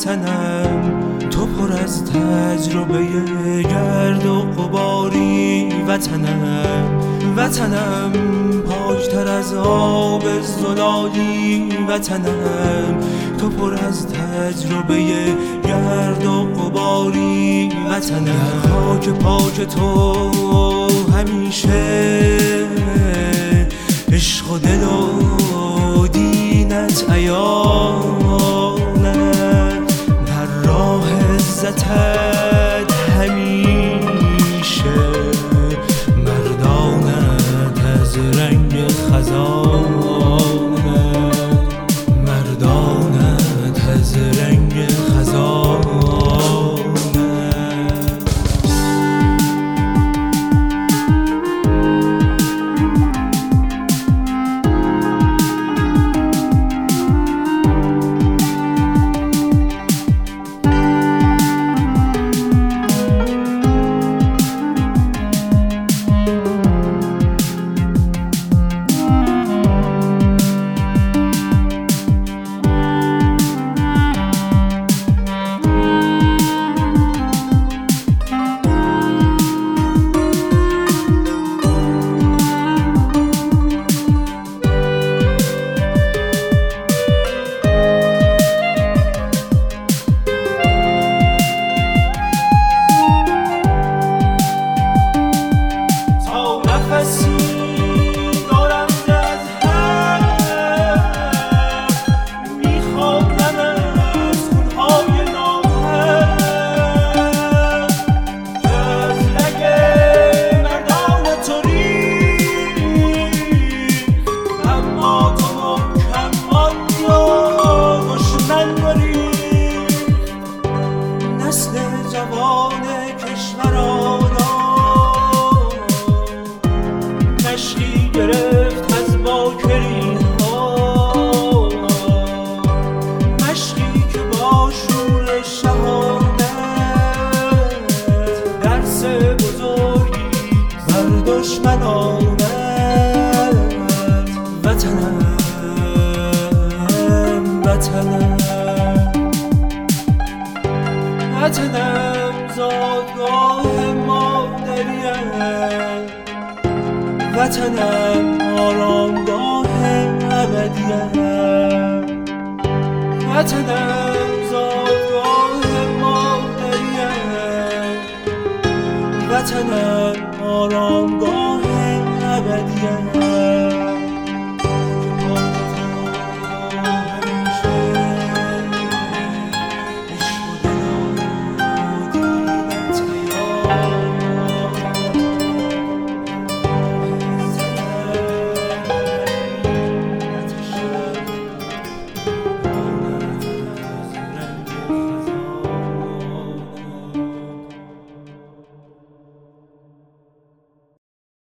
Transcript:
وطنم، تو پر از تجربه گرد و غباری وطنم پاکتر از آب زلالی وطنم، تو پر از تجربه گرد و غباری وطنم. خاک پاک تو همیشه عشق و دل و دینت عیانه، در راه عزتت همیشه مردانت از رنگ خزانه، مردانت از رنگ خزانه. نسل جوان کشورانم مشقی گرفت از باکری ها، مشقی که با شور شهادت درس بزرگی بر دشمنانت. وطنم زادگاه مادریم، وطنم آرامگاه ابدیم، وطنم زادگاه مادریم، وطنم آرامگاه ابدیم.